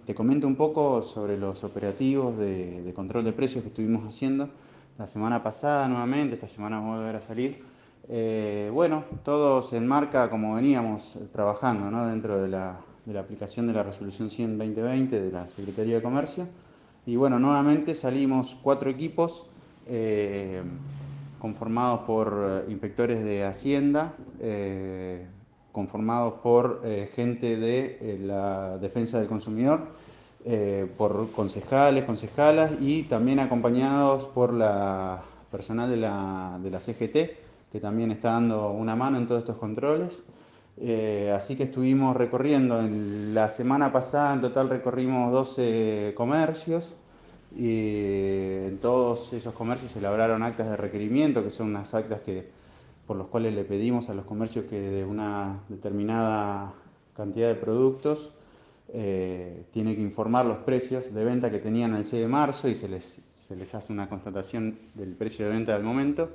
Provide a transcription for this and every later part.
te comento un poco sobre los operativos de control de precios que estuvimos haciendo la semana pasada nuevamente, esta semana vamos a volver a salir. Bueno, todo se enmarca como veníamos trabajando, ¿no? Dentro de la aplicación de la resolución 100/2020 de la Secretaría de Comercio. Y bueno, nuevamente salimos 4 equipos conformados por inspectores de Hacienda, conformados por gente de la defensa del consumidor, por concejales, concejalas y también acompañados por la personal de la CGT, que también está dando una mano en todos estos controles. Así que estuvimos recorriendo, en la semana pasada en total recorrimos 12 comercios y en todos esos comercios se elaboraron actas de requerimiento, que son unas actas por los cuales le pedimos a los comercios que de una determinada cantidad de productos tiene que informar los precios de venta que tenían el 6 de marzo y se les hace una constatación del precio de venta del momento.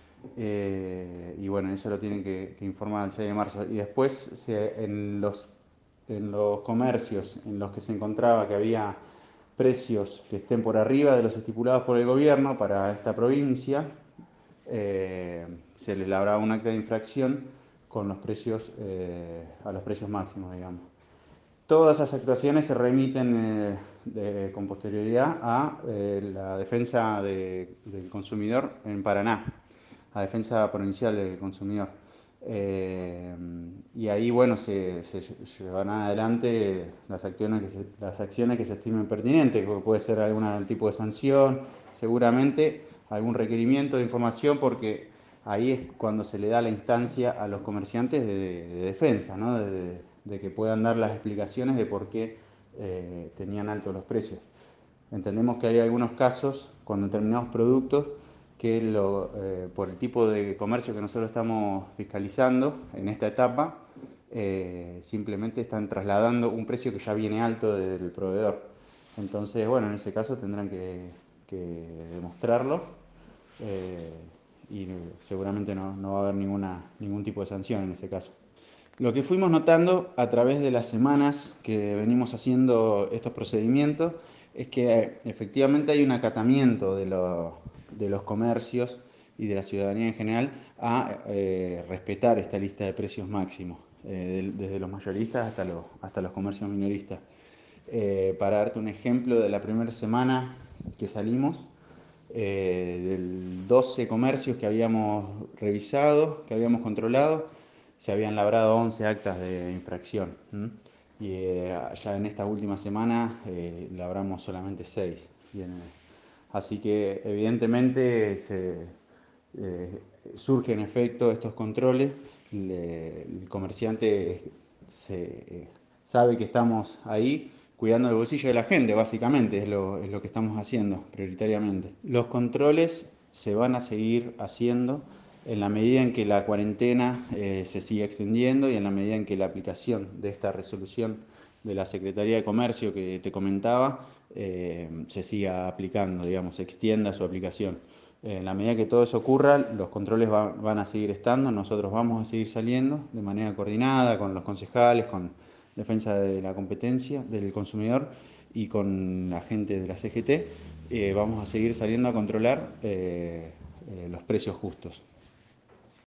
Y bueno, eso lo tienen que informar el 6 de marzo. Y después en los comercios en los que se encontraba que había precios que estén por arriba de los estipulados por el gobierno para esta provincia, se le elaboraba un acta de infracción con los precios, a los precios máximos, digamos. Todas esas actuaciones se remiten con posterioridad a la defensa del consumidor en Paraná, a Defensa Provincial del Consumidor. Y ahí, bueno, se llevarán adelante las acciones que se estimen pertinentes, que puede ser algún tipo de sanción, seguramente algún requerimiento de información, porque ahí es cuando se le da la instancia a los comerciantes de defensa, ¿no? De que puedan dar las explicaciones de por qué tenían altos los precios. Entendemos que hay algunos casos con determinados productos que por el tipo de comercio que nosotros estamos fiscalizando en esta etapa, simplemente están trasladando un precio que ya viene alto del proveedor. Entonces, bueno, en ese caso tendrán que demostrarlo, eh, y seguramente no va a haber ningún tipo de sanción en ese caso. Lo que fuimos notando a través de las semanas que venimos haciendo estos procedimientos es que efectivamente hay un acatamiento de los comercios y de la ciudadanía en general a respetar esta lista de precios máximos, desde los mayoristas hasta los comercios minoristas. Para darte un ejemplo, de la primera semana que salimos, del 12 comercios que habíamos revisado, que habíamos controlado, se habían labrado 11 actas de infracción. Y ya en esta última semana labramos solamente 6. Así que evidentemente surgen efecto estos controles. El comerciante sabe que estamos ahí cuidando el bolsillo de la gente, básicamente, es lo que estamos haciendo prioritariamente. Los controles se van a seguir haciendo en la medida en que la cuarentena se siga extendiendo y en la medida en que la aplicación de esta resolución de la Secretaría de Comercio que te comentaba se siga aplicando, digamos, se extienda su aplicación. En la medida que todo eso ocurra, los controles van a seguir estando, nosotros vamos a seguir saliendo de manera coordinada con los concejales, con defensa de la competencia del consumidor y con la gente de la CGT. Vamos a seguir saliendo a controlar los precios justos.